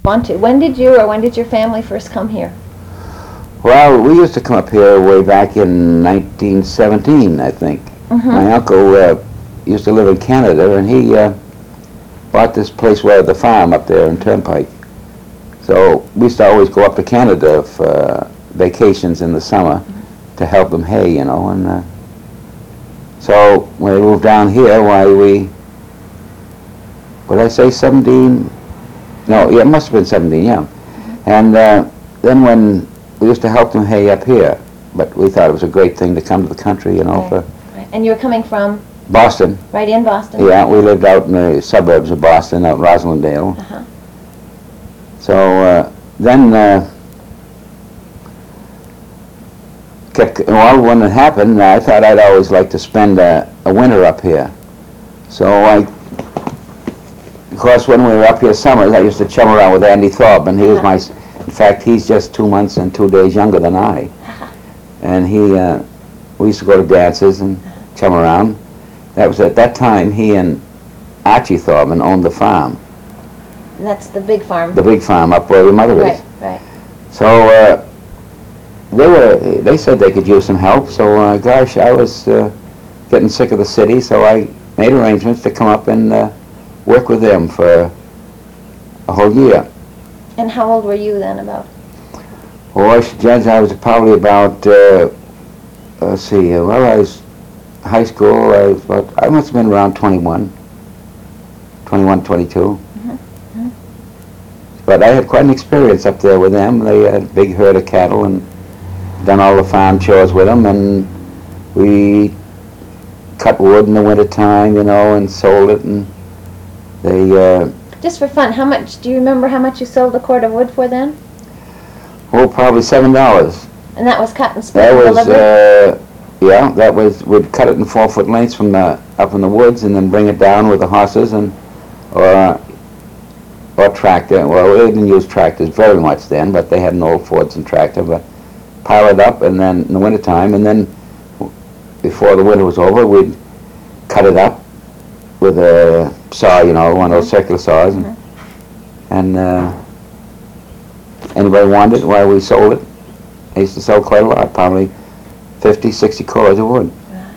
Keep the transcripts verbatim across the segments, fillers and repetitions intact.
Want to. When did you or when did your family first come here? Well, we used to come up here way back in nineteen seventeen, I think. Mm-hmm. My uncle uh, used to live in Canada, and he uh, bought this place where the farm up there in Turnpike. So we used to always go up to Canada for uh, vacations in the summer mm-hmm. to help them hay, you know. And uh, so when we moved down here, why we, what did I say, seventeen? No, yeah, it must have been seventeen, yeah. Mm-hmm. And uh, then when we used to help them hay up here, but we thought it was a great thing to come to the country, you know. Right. For Right. And you were coming from? Boston. Right in Boston? Yeah, we lived out in the suburbs of Boston, out Roslindale. Uh-huh. So uh, then, uh, kept, well, when it happened, I thought I'd always like to spend a, a winter up here. So I, of course, when we were up here summers, I used to chum around with Andy Thorpe, and he was my, in fact, he's just two months and two days younger than I. And he, uh, we used to go to dances and chum around. That was at that time, he and Archie Thorben owned the farm. And that's the big farm? The big farm up where your mother right, is. Right, right. So uh, they were, they said they could use some help, so uh, gosh, I was uh, getting sick of the city, so I made arrangements to come up and uh, work with them for a whole year. And how old were you then about? Well, I should judge I was probably about, uh, let's see, uh, well, I was high school, I was about, I must have been around twenty-one, twenty-one, twenty-two. Mm-hmm. Mm-hmm. But I had quite an experience up there with them. They had a big herd of cattle and done all the farm chores with them, and we cut wood in the wintertime, you know, and sold it, and they... Uh, Just for fun, how much, do you remember how much you sold a cord of wood for then? oh, probably seven dollars. And that was cut and split That and was, delivered? uh, yeah, that was, we'd cut it in four foot lengths from the, up in the woods, and then bring it down with the horses, and, or, or tractor. Well, they didn't use tractors very much then, but they had an old Fordson tractor, but pile it up, and then in the wintertime, and then before the winter was over, we'd cut it up with a saw, you know, one of those circular saws, and, mm-hmm. and uh, anybody wanted it, why we sold it. I used to sell quite a lot, probably fifty, sixty cords of wood.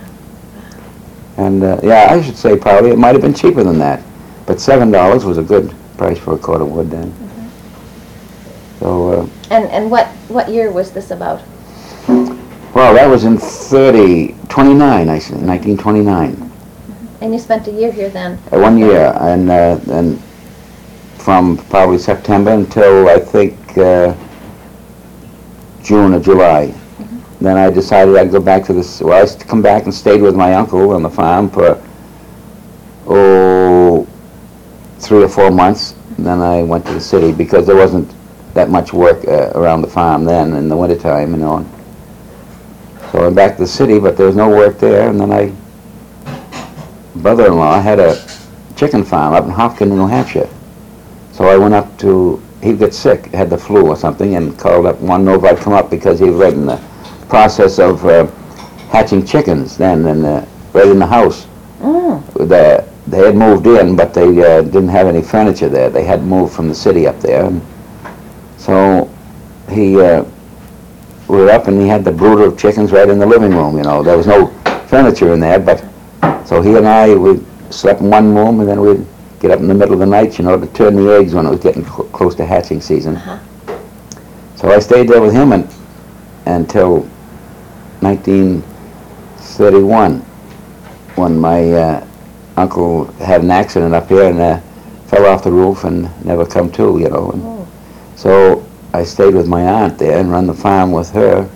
And uh, yeah, I should say probably it might have been cheaper than that, but seven dollars was a good price for a cord of wood then. Mm-hmm. So. Uh, and and what what year was this about? Well, that was in thirty, twenty-nine, I said, nineteen twenty-nine. Mm-hmm. And you spent a year here then? Uh, one year, and uh, and from probably September until I think uh, June or July. Mm-hmm. Then I decided I'd go back to this. Well, I used to come back and stayed with my uncle on the farm for oh three or four months. And then I went to the city because there wasn't that much work uh, around the farm then in the wintertime, you know. So I went back to the city, but there was no work there. And then I, brother-in-law had a chicken farm up in Hopkins, New Hampshire. So I went up to, he'd get sick, had the flu or something, and called up, wanted to know if I'd come up because he was right in the process of uh, hatching chickens then, and uh, right in the house. Mm. The, they had moved in, but they uh, didn't have any furniture there. They had moved from the city up there. And so he, uh, we were up and he had the brooder of chickens right in the living room, you know. There was no furniture in there, but so he and I, we slept in one room, and then we'd get up in the middle of the night, you know, to turn the eggs when it was getting cl close to hatching season. Uh-huh. So I stayed there with him and, until nineteen thirty-one, when my uh, uncle had an accident up here and uh, fell off the roof and never come to, you know. And oh. So I stayed with my aunt there and run the farm with her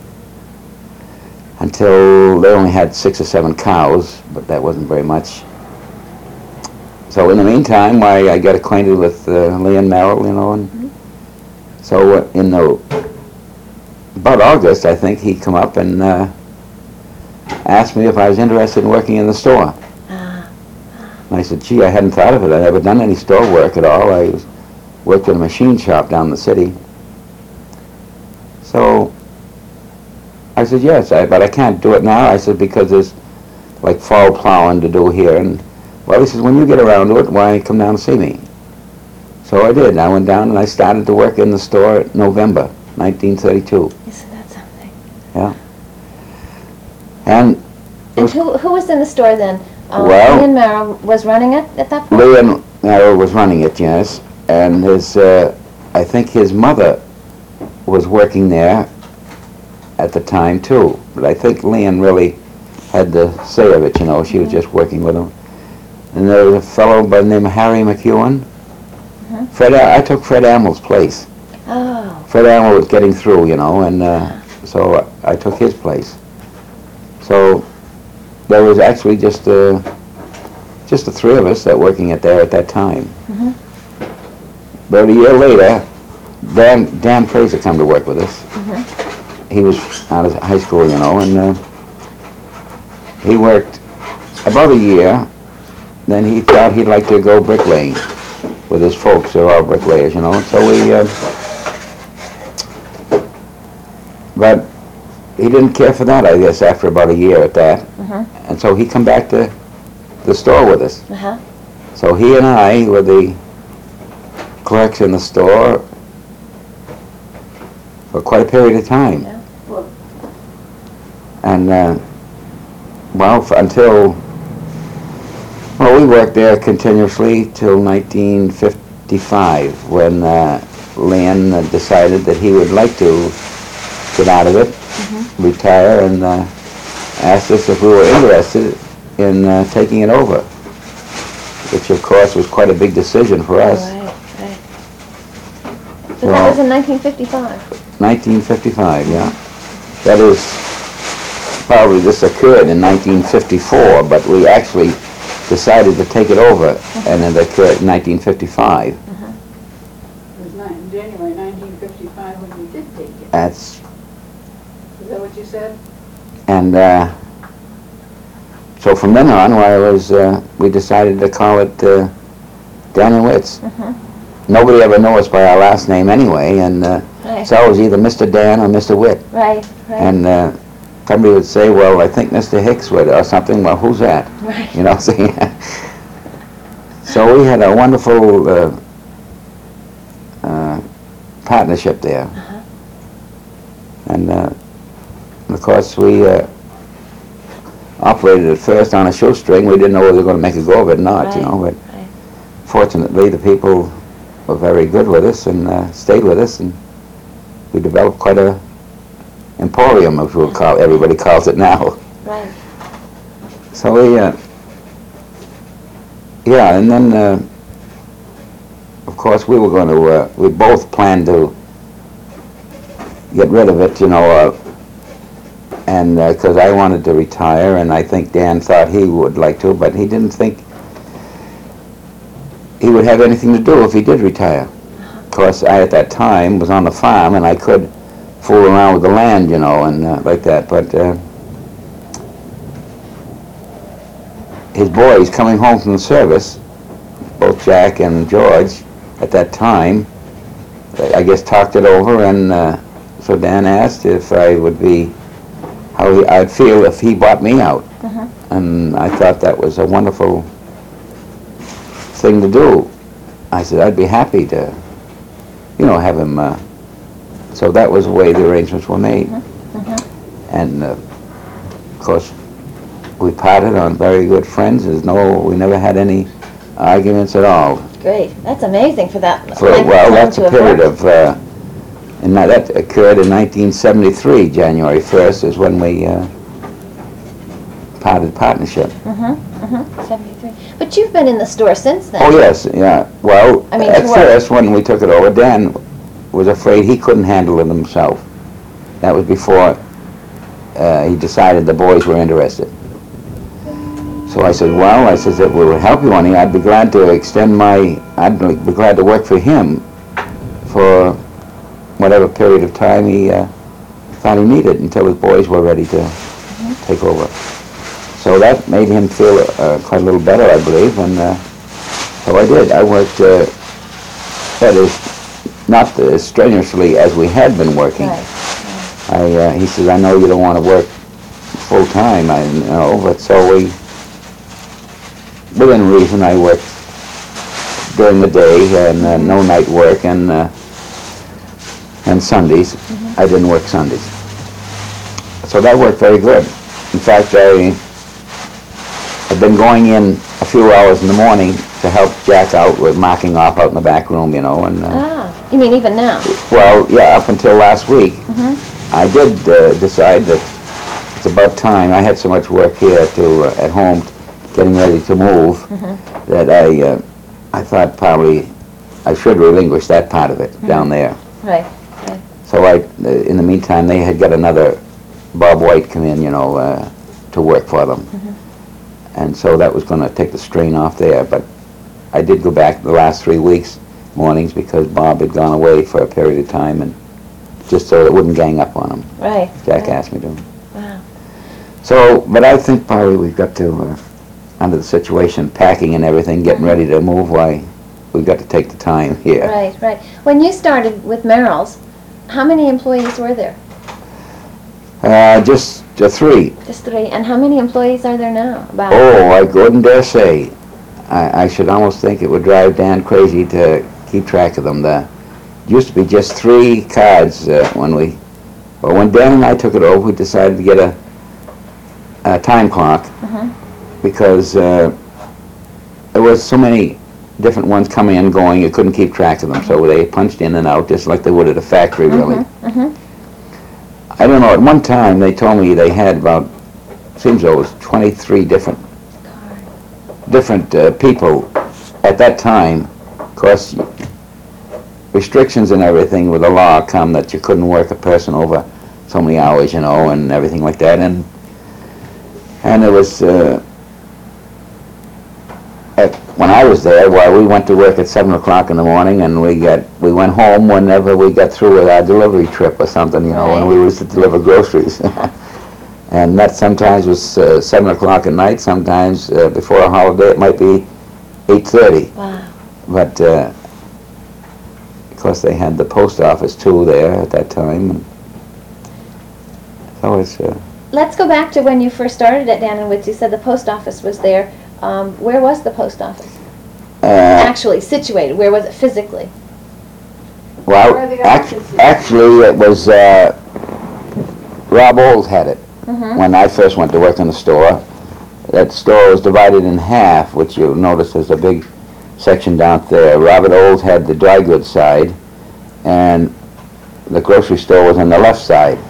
until they only had six or seven cows, but that wasn't very much. So in the meantime, I, I got acquainted with uh, Lee and Merrill, you know, and mm-hmm. so uh, in the, about August, I think, he come up and uh, asked me if I was interested in working in the store. Uh, And I said, gee, I hadn't thought of it. I'd never done any store work at all. I was, worked at a machine shop down in the city. So I said, yes, I, but I can't do it now. I said, because there's like fall plowing to do here. And well, he says, when you get around to it, why come down and see me? So I did. I went down and I started to work in the store in November nineteen thirty-two. Isn't that something? Yeah. And And who, who was in the store then? Um, Well- Ian Merrill was running it at that point? Leon Merrill was running it, yes. And his, uh, I think his mother was working there at the time too. But I think Leon really had the say of it, you know. She was just working with him. And there was a fellow by the name of Harry McEwen. Mhm. Fred, I took Fred Amell's place. Oh, Fred Amell was getting through, you know, and uh, so I took his place. So there was actually just uh, just the three of us that working at there at that time. Mhm. But a year later, Dan Dan Fraser come to work with us. Mhm. He was out of high school, you know, and uh, he worked about a year. Then he thought he'd like to go bricklaying with his folks. They're all bricklayers, you know. And so we, uh, but he didn't care for that, I guess, after about a year at that. Mhm. And so he come back to the store with us. uh-huh. So he and I were the clerks in the store for quite a period of time. Yeah. And, uh, well, f- until, well, we worked there continuously till nineteen fifty-five, when uh, Leon uh, decided that he would like to get out of it, retire, and uh, asked us if we were interested in uh, taking it over, which of course was quite a big decision for us. Right, right. But that was in nineteen fifty-five. nineteen fifty-five, yeah. That is, probably this occurred in nineteen fifty-four, but we actually decided to take it over, and it occurred in nineteen fifty-five. It was nine, January nineteen fifty-five when you did take it. That's, Is that what you said? and uh, so from then on, well, it was, uh, we decided to call it uh, Dan and Wits. Mhm. Nobody ever knew us by our last name anyway, and uh, Right, so it was either Mister Dan or Mister Witt. right, right, And uh, somebody would say, well, I think Mister Hicks would, or something. Well, who's that? right. You know, saying. So we had a wonderful uh, uh, partnership there. Uh-huh. And uh, of course we uh, operated at first on a shoestring. We didn't know whether we were going to make a go of it or not, you Right, know, but right. fortunately the people were very good with us and uh, stayed with us, and we developed quite a emporium, as we'll call, everybody calls it now. Right. So we, uh, yeah, and then, uh, of course, we were going to, uh, we both planned to get rid of it, you know, uh, and because I wanted to retire, and I think Dan thought he would like to, but he didn't think he would have anything to do if he did retire. Of course, I, at that time, was on the farm, and I could fool around with the land, you know, and uh, like that, but uh, his boys coming home from the service, both Jack and George, at that time, I guess talked it over, and uh, so Dan asked if I would be, how he, I'd feel if he bought me out. Uh-huh. And I thought that was a wonderful thing to do. I said, I'd be happy to, you know, have him, uh, so that was the way the arrangements were made. Uh-huh. And, uh, of course, we parted on very good friends. There's no, we never had any arguments at all. Great. That's amazing for that For, length of well, time that's to a have period worked. of, uh, and now that occurred in nineteen seventy-three, January first is when we uh, parted partnership. Uh-huh, uh-huh, seventy-three. But you've been in the store since then. Oh, yes, yeah. Well, I mean, at to work. first, when we took it over, Dan was afraid he couldn't handle it himself. That was before uh, he decided the boys were interested. So I said, well, I said, if we would help you on it, I'd be glad to extend my, I'd be glad to work for him for whatever period of time he uh, thought he needed until his boys were ready to Mm-hmm. take over. So that made him feel uh, quite a little better, I believe, and uh, so I did. I worked, uh, that is, not as strenuously as we had been working. Right. I, uh, he says, I know you don't want to work full-time, I you know, but so we, within reason, I worked during the day and uh, no night work, and uh, and Sundays. I didn't work Sundays. So that worked very good. In fact, I had been going in a few hours in the morning to help Jack out with marking off out in the back room, you know. And uh, Ah, you mean even now? well, yeah, up until last week, Mm-hmm. I did uh, decide that it's about time. I had so much work here to uh, at home, getting ready to move, Mm-hmm. that I uh, I thought probably I should relinquish that part of it Mm-hmm. down there. Right. So I, uh, in the meantime, they had got another Bob White come in, you know, uh, to work for them. Mm-hmm. And so that was going to take the strain off there. But I did go back the last three weeks, mornings, because Bob had gone away for a period of time, and just so it wouldn't gang up on him. Right. Jack right. asked me to. Wow. So, but I think probably we've got to, uh, under the situation, packing and everything, getting ready to move, why, we've got to take the time here. Right, right. When you started with Merrill's, how many employees were there? Uh, just uh, three. Just three. And how many employees are there now? About. Oh, I couldn't dare say. I, I should almost think it would drive Dan crazy to keep track of them. There used to be just three cards uh, when we, well, when Dan and I took it over, we decided to get a, a time clock Uh-huh. because uh, there was so many different ones coming and going, you couldn't keep track of them. So they punched in and out just like they would at a factory, really. Uh-huh. I don't know, at one time they told me they had about, seems though it was twenty-three different different uh, people at that time. Of course, restrictions and everything with the law come that you couldn't work a person over so many hours, you know, and everything like that. And and it was, uh, at, when I was there, well, we went to work at seven o'clock in the morning, and we got we went home whenever we got through with our delivery trip or something, you know, Right. and we used to deliver groceries. And that sometimes was uh, seven o'clock at night. Sometimes uh, before a holiday, it might be eight thirty. Wow. But uh, of course, they had the post office too there at that time. And so it's. Uh, Let's go back to when you first started at Dan and Woods. You said the post office was there. Um, where was the post office? uh, Actually situated. Where was it physically? well, Where are the act- offices? actually, it was uh, Rob Old had it. Mm-hmm. When I first went to work in the store, that store was divided in half, which you'll notice there's a big section down there. Robert Old had the dry goods side, and the grocery store was on the left side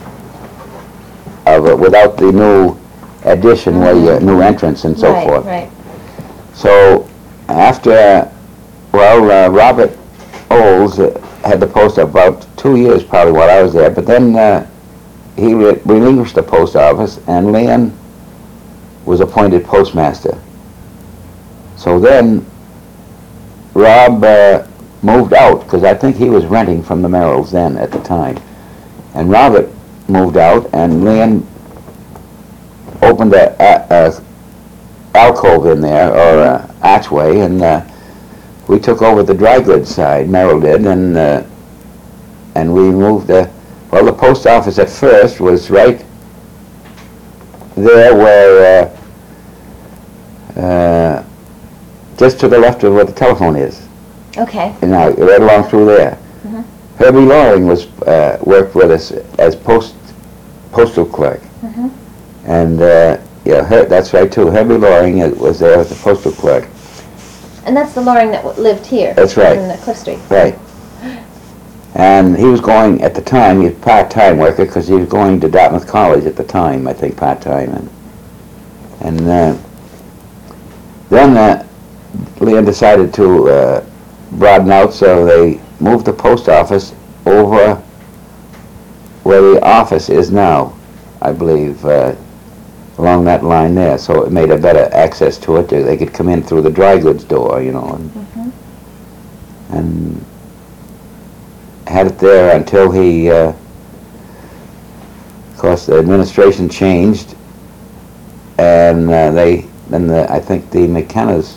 of it, without the new addition where you, new entrance and so right, forth. Right. So after, well, uh, Robert Olds uh, had the post about two years probably while I was there, but then uh, he re- relinquished the post office, and Leon was appointed postmaster. So then Rob uh, moved out, because I think he was renting from the Merrills then at the time. And Robert moved out, and Leon opened a, a, a alcove in there, or a archway, and uh, we took over the dry goods side, Merrill did, and uh, and we moved the, well, the post office at first was right there where, uh, uh, just to the left of where the telephone is. Okay. You know, right along through there. Mhm. Herbie Loring was, uh, worked with us as post, postal clerk. Mhm. And, uh, yeah, Her- that's right too. Herbie Loring uh, was there as the postal clerk. And that's the Loring that w- lived here. That's right. In uh, Cliff Street. Right. And he was going, at the time, he was part-time worker, because he was going to Dartmouth College at the time, I think, part-time. And, and uh, then uh, Leon decided to uh, broaden out, so they moved the post office over where the office is now, I believe, uh, along that line there. So it made a better access to it. They could come in through the dry goods door, you know, and, Mhm. and had it there until he, uh, of course, the administration changed, and uh, they, then the, I think the McKennas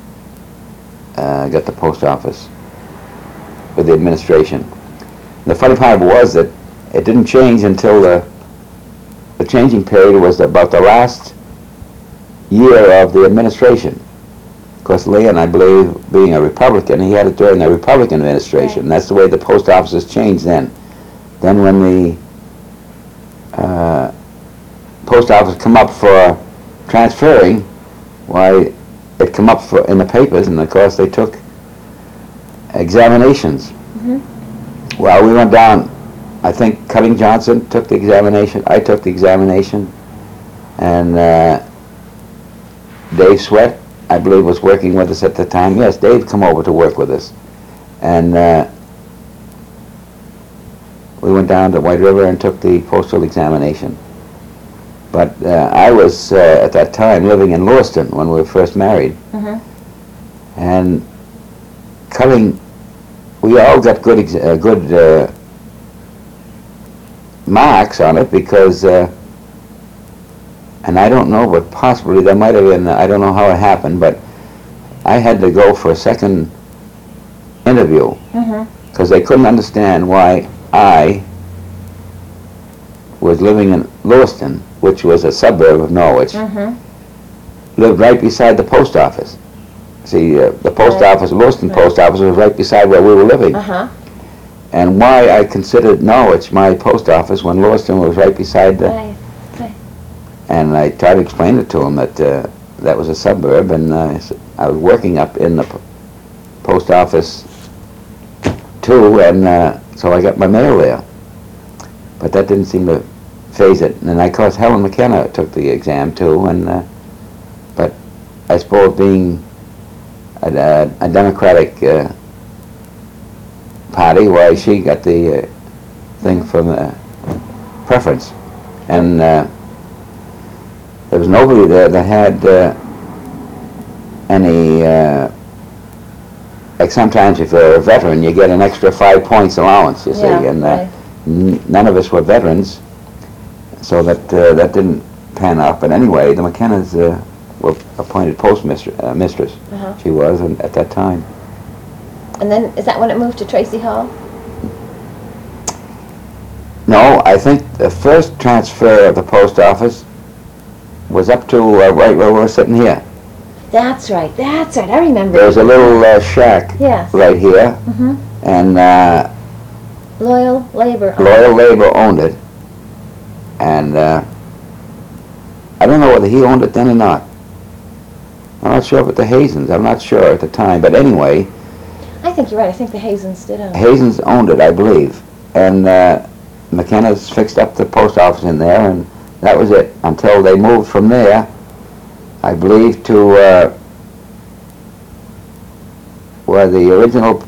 uh, got the post office with the administration. The funny part was that it didn't change until the, the changing period was about the last year of the administration. Of course, Leon, I believe, being a Republican, he had it during the Republican administration. Right. That's the way the post offices changed then. Then when the uh, post office come up for transferring, why, it come up for, in the papers, and of course they took examinations. Mm-hmm. Well, we went down, I think Cutting Johnson took the examination, I took the examination, and uh, Dave Sweat, I believe, was working with us at the time. Yes, Dave come over to work with us. And uh, we went down to White River and took the postal examination. But uh, I was, uh, at that time, living in Lewiston when we were first married. Mm-hmm. And Cutting, we all got good, ex uh, good uh, marks on it because uh, and I don't know, but possibly there might have been, I don't know how it happened, but I had to go for a second interview Mm-hmm. because they couldn't understand why I was living in Lewiston, which was a suburb of Norwich, Mm-hmm. lived right beside the post office. See, uh, the post Right. office, Lewiston Right. post office was right beside where we were living. Uh-huh. And why I considered Norwich my post office when Lewiston was right beside the... Right. And I tried to explain it to him that uh, that was a suburb, and uh, I s- I was working up in the p- post office too, and uh, so I got my mail there. But that didn't seem to phase it. And then, of course, Helen McKenna took the exam too, and uh, but I suppose being a, a, a Democratic uh, party, why she got the uh, thing from the preference, and. Uh, There was nobody there that had uh, any, uh, like sometimes if you're a veteran, you get an extra five points allowance, you see, Yeah, and uh, right. n none of us were veterans, so that uh, that didn't pan out. But anyway, the McKennas uh, were appointed postmistress, uh, mistress, Uh-huh. she was, and at that time. And then, is that when it moved to Tracy Hall? No, I think the first transfer of the post office was up to uh, right where we're sitting here. That's right, that's right, I remember. There was a little uh, shack Yes. right here, Mm-hmm. and uh, Loyal Labor. Loyal Labor owned it, and uh, I don't know whether he owned it then or not. I'm not sure if it's the Hazens, I'm not sure at the time, but anyway, I think you're right, I think the Hazens did own it. Hazens owned it, I believe, and uh, McKenna's fixed up the post office in there, and that was it, until they moved from there, I believe, to uh, where the original,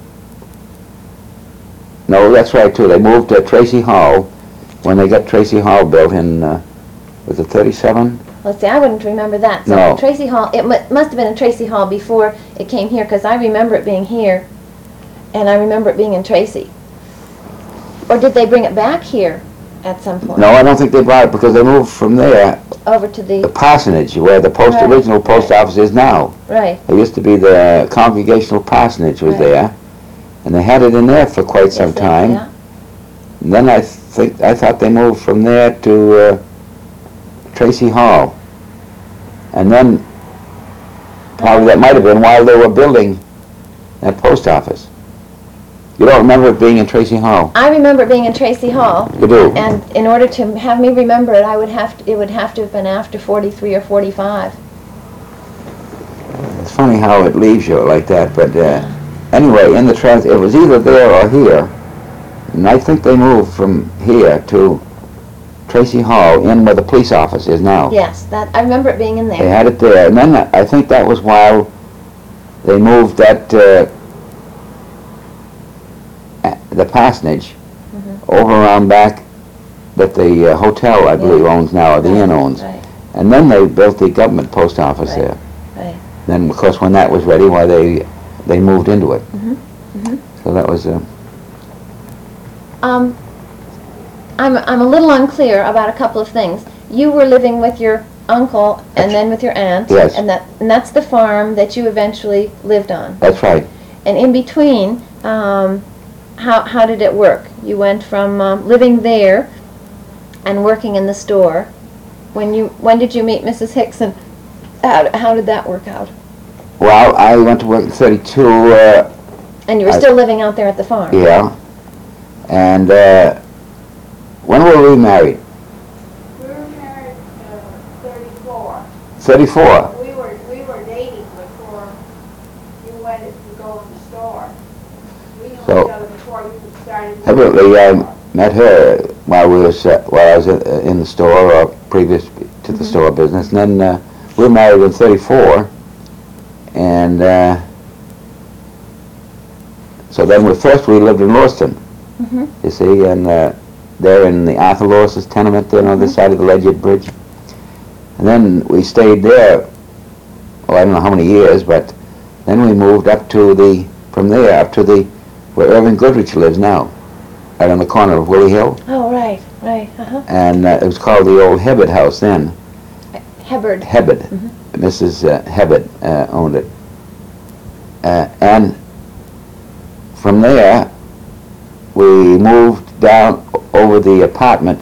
no, that's right too, they moved to Tracy Hall, when they got Tracy Hall built in, uh, was it thirty-seven? Let's see, I wouldn't remember that. So No. Tracy Hall, it mu- must have been in Tracy Hall before it came here, because I remember it being here, and I remember it being in Tracy. Or did they bring it back here at some point? No, I don't think they brought it, because they moved from there, Over to the the, parsonage, where the post, Right, original post right. office is now. right. It used to be the Congregational Parsonage was Right. there, and they had it in there for quite some Yes, they- time. yeah. And then I think, I thought they moved from there to uh, Tracy Hall. And then, probably that might have been while they were building that post office. You don't remember it being in Tracy Hall? I remember it being in Tracy Hall, You do? and in order to have me remember it, I would have, to- it would have to have been after forty-three or forty-five. It's funny how it leaves you like that, but uh, anyway, in the trans, it was either there or here. And I think they moved from here to Tracy Hall, in where the police office is now. Yes, that, I remember it being in They there. had it there, and then I think that was while they moved that, uh, a- the parsonage Mhm. over around back that the uh, hotel, I believe, Yeah. owns now, or the inn owns. Right, And then they built the government post office Right. there. right. Then, of course, when that was ready, why they they moved into it. Mhm, mhm. So that was, uh, Um, I'm, I'm a little unclear about a couple of things. You were living with your uncle and then with your aunt. Yes. And that, and that's the farm that you eventually lived on. that's right. And in between, um, how, how did it work? You went from um, living there and working in the store. When you, when did you meet Missus Hickson? How, how did that work out? Well, I went to work in thirty-two, uh, And you were I- still living out there at the farm? yeah. And, uh, when were we married? We were married, uh, thirty-four. thirty-four. We were, we were dating before you went to go in the store. We knew So- each other before you started. Evidently, I met her while we was, uh, while I was in, uh, in the store, or previous to the store business. And then, uh, we were married in thirty-four. And, uh, so then we, first we lived in Lewiston, Mhm. you see, and, uh, there in the Arthur Lewis's tenement there on the side of the Ledyard Bridge. And then we stayed there, well, I don't know how many years, but then we moved up to the, from there up to the, where Irving Goodrich lives now, right on the corner of Willie Hill. Oh, right, right, uh-huh. And uh, it was called the old Hebbard House then. Hubbard. Hebbard. Mhm. Missus Uh, Hebbard uh, owned it. Uh, and from there, we moved down o- over the apartment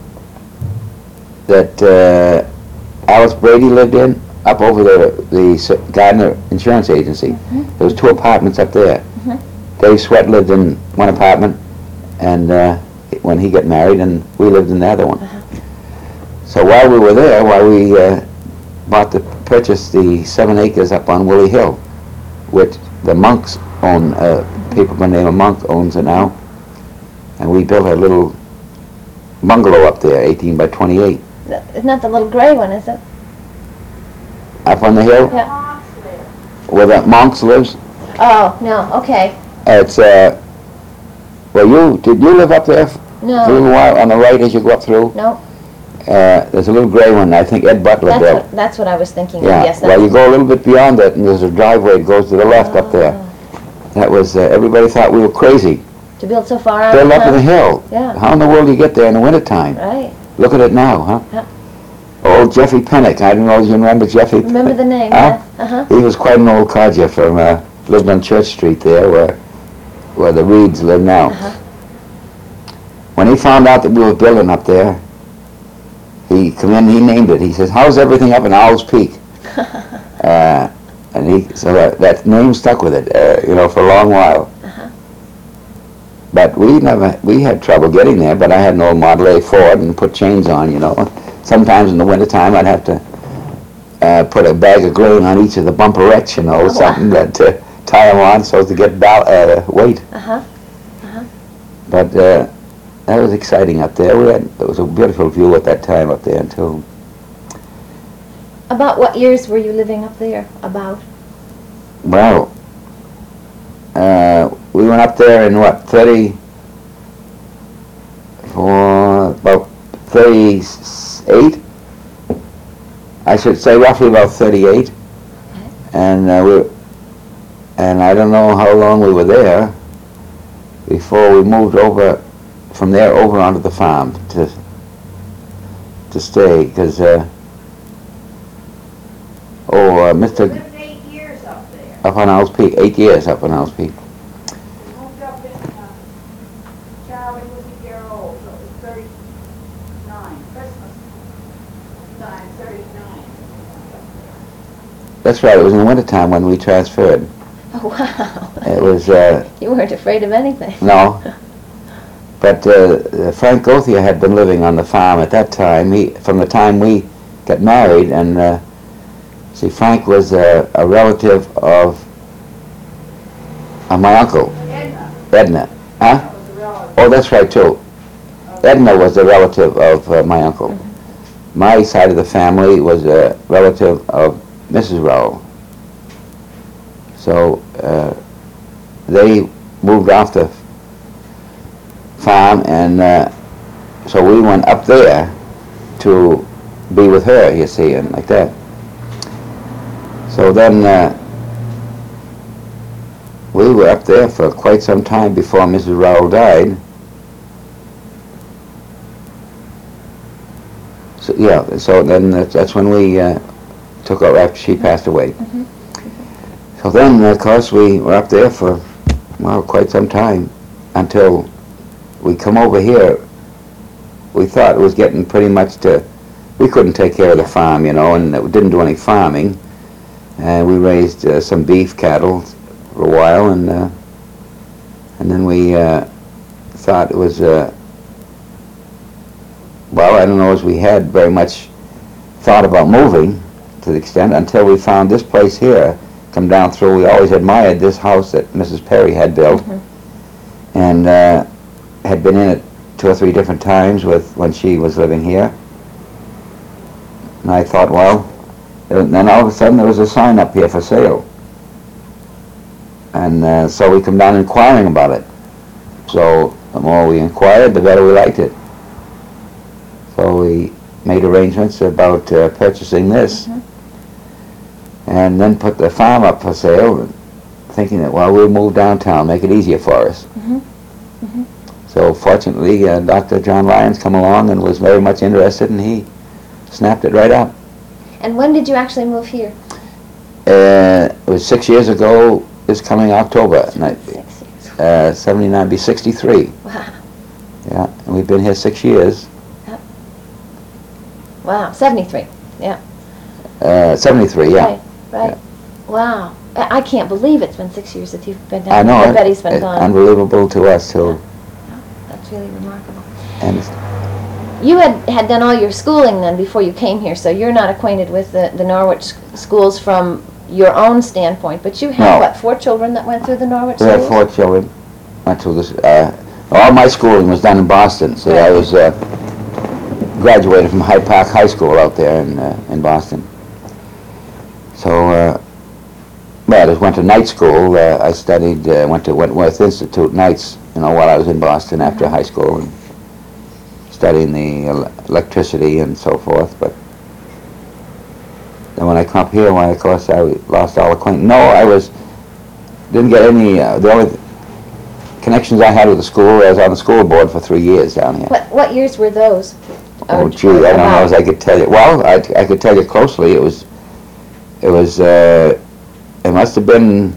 that uh, Alice Brady lived in, up over the, the S- Gardner Insurance Agency. There was two apartments up there. Mhm. Dave Sweat lived in one apartment, and uh, when he got married, and we lived in the other one. Uh-huh. So while we were there, while we uh, bought the, purchased the seven acres up on Willie Hill, which the Monks own, uh, people by the name of Monk owns it now, and we built a little bungalow up there, eighteen by twenty-eight, Th- It's not the little gray one, is it? up on the hill, Yeah. Monks there. where the Monks lives. Oh, no, okay. It's, uh, well, you, did you live up there f- for a little No, while, on the right as you go up through? no, Uh, there's a little gray one, I think Ed Butler that's built. what, that's what I was thinking of, Yeah, yes. well, you that's- go a little bit beyond that, and there's a driveway that goes to the left up there. Oh, That was, uh, everybody thought we were crazy. To build so far out? Built up in the huh? hill. Yeah, How in the world do you get there in the wintertime? right. Look at it now, huh? Yep. Old Jeffy Pennick, I don't know if you remember Jeffy. Remember the name, Huh? yes, uh-huh. He was quite an old codger from, uh, lived on Church Street there, where, where the Reeds live now. Uh-huh. When he found out that we were building up there, he come in, he named it. He says, "How's everything up in Owl's Peak?" uh, and he, so that, that name stuck with it, uh, you know, for a long while. Uh-huh. But we never, we had trouble getting there, but I had an old Model A Ford and put chains on, you know. Sometimes in the wintertime I'd have to uh, put a bag of grain on each of the bumperettes, you know, Oh, wow. something that to tie them on so as to get bal- uh, weight. Uh-huh. But uh, that was exciting up there. We had, it was a beautiful view at that time up there, too. About what years were you living up there? About? Well, uh, we went up there in what, thirty, for about thirty-eight? I should say roughly about thirty-eight. And uh, we, and I don't know how long we were there before we moved over, from there over onto the farm to, to stay, because, uh, oh, uh, Mister Lived eight years up there. Up on Owl's Peak, eight years up on Owl's Peak. We moved up in, uh, Charlie was a year old, so it was thirty-nine, Christmas time, thirty-nine. That's right, it was in the wintertime when we transferred. Oh, wow. It was, uh, You weren't afraid of anything. no. But uh, Frank Gothia had been living on the farm at that time, he, from the time we got married, and uh, see, Frank was a, a relative of, of my uncle, Edna, Edna. Huh? that was a relative. Oh, that's right, too. Edna was a relative of uh, my uncle. My side of the family was a relative of Missus Rowell. So uh, they moved off the farm, and uh, so we went up there to be with her, you see, and like that. So then uh, we were up there for quite some time before Missus Rowell died. So yeah, so then that's, that's when we uh, took her after she passed away. Mhm. So then, of course, we were up there for, well, quite some time until we come over here. We thought it was getting pretty much to, we couldn't take care of the farm, you know, and we didn't do any farming. And we raised uh, some beef cattle for a while, and uh, and then we uh, thought it was, uh, well, I don't know as we had very much thought about moving to the extent until we found this place here, come down through. We always admired this house that Missus Perry had built, mm-hmm. and uh, had been in it two or three different times with when she was living here. And I thought, well, and then all of a sudden there was a sign up here for sale. And uh, so we come down inquiring about it. So the more we inquired, the better we liked it. So we made arrangements about uh, purchasing this, mm-hmm. and then put the farm up for sale, thinking that, well, we'll move downtown, make it easier for us. Mm-hmm. Mm-hmm. So fortunately, uh, Doctor John Lyons come along and was very much interested, and he snapped it right up. And when did you actually move here? Uh, it was six years ago, this coming October. Six years. Uh, seventy-nine, be sixty-three. Wow. Yeah, and we've been here six years. Yep. Wow, seventy-three, yeah. Uh, seventy-three, yeah. Right, right. Yeah. Wow. I I can't believe it's been six years that you've been down. I know. I bet he's been it, gone. Unbelievable to us, too. Yeah. Yeah, that's really remarkable. And you had, had done all your schooling then before you came here, so you're not acquainted with the, the Norwich schools from your own standpoint, but you had, no. what, four children that went through the Norwich we schools? had four children. Went through this. Uh, all my schooling was done in Boston, so right. I was uh, graduated from Hyde Park High School out there in uh, in Boston. So, uh, well, I went to night school. Uh, I studied, uh, went to Wentworth Institute nights, you know, while I was in Boston after Mm-hmm. high school, and studying the el electricity and so forth. But then when I come up here, why, of course, I lost all acquaintance. No, I was, didn't get any, uh, the only connections I had with the school, I was on the school board for three years down here. What, what years were those? Oh, Or- gee, I don't know about? as I could tell you. Well, I, I could tell you closely. It was, it was, uh, it must have been,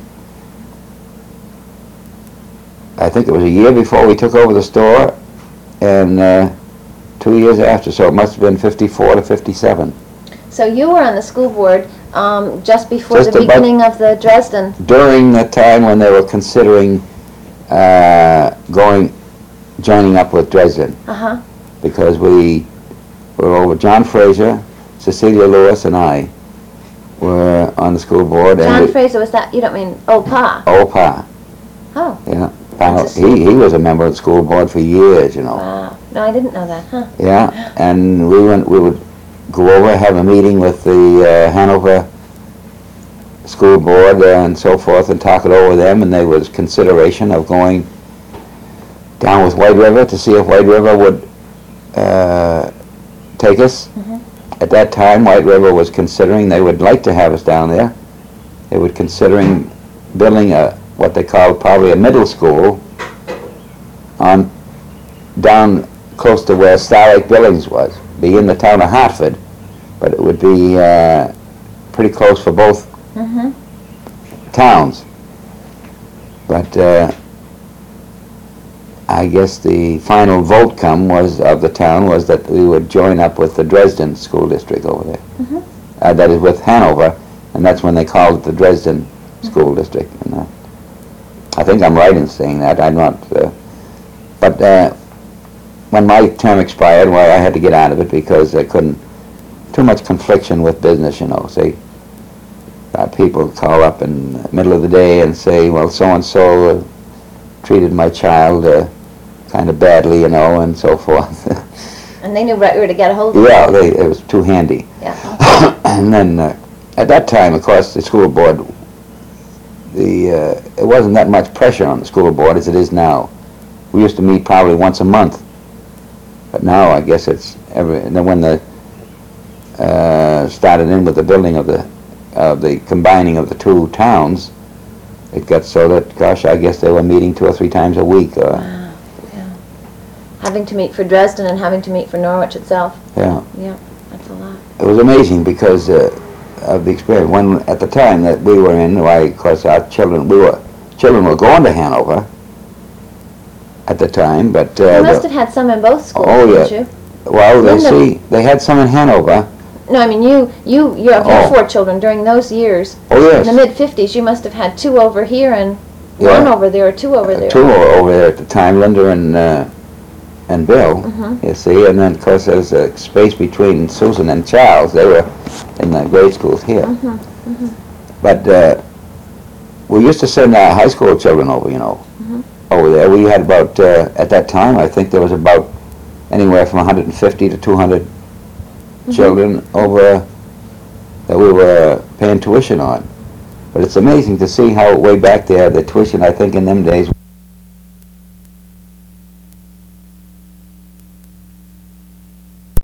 I think it was a year before we took over the store, and uh, two years after, so it must have been fifty-four to fifty-seven. So you were on the school board um, just before Just the about- beginning of the Dresden. During the time when they were considering uh, going, joining up with Dresden, Uh-huh. because we were over, John Fraser, Cecilia Lewis, and I were on the school board. John and we- Fraser, was that, you don't mean old Pa? Oh, Pa, Oh, yeah. Pa, That's a he, he was a member of the school board for years, you know. wow. No, I didn't know that, huh? Yeah, and we went, we would go over, have a meeting with the uh, Hanover School Board and so forth, and talk it over with them, and there was consideration of going down with White River to see if White River would uh, take us. Mhm. At that time, White River was considering, they would like to have us down there. They were considering building a, what they called probably a middle school on, down close to where Star Lake Billings was, be in the town of Hartford, but it would be uh, pretty close for both Mm-hmm. towns. But uh, I guess the final vote come was of the town was that we would join up with the Dresden School District over there. Mm-hmm. Uh, that is with Hanover, and that's when they called it the Dresden School District. And, uh, I think I'm right in saying that. I'm not. Uh, but uh, when my term expired, well, I had to get out of it because I couldn't. Too much confliction with business, you know. Say, uh, people call up in the middle of the day and say, well, so and so uh, treated my child uh, kind of badly, you know, and so forth. And they knew right where to get a hold of you. Yeah, they, it was too handy. Yeah. And then uh, at that time, of course, the school board, the uh, it wasn't that much pressure on the school board as it is now. We used to meet probably once a month, but now I guess it's every. And then when the uh, started in with the building of the of the combining of the two towns, it got so that, gosh, I guess they were meeting two or three times a week. Uh, Wow. Yeah. Having to meet for Dresden and having to meet for Norwich itself. yeah. Yeah, that's a lot. It was amazing because uh, of the experience. When at the time that we were in, why, of course, our children, we were children were going to Hanover at the time, but uh, You must the- have had some in both schools, Oh, didn't yeah. you? well, they Linda- see they had some in Hanover, No, I mean, you, you, you have your Oh. four children during those years. Oh, yes. In the mid-fifties, you must have had two over here and Yeah. one over there, or two over there. Two were over there at the time, Linda and, uh, and Bill, Mhm. you see, and then, of course, there's a space between Susan and Charles. They were in the grade schools here. Mhm, mhm. But, uh, we used to send our high school children over, you know, Mhm. over there. We had about, uh, at that time, I think there was about anywhere from one hundred fifty to two hundred children over that we were paying tuition on. But it's amazing to see how way back there, the tuition, I think in them days,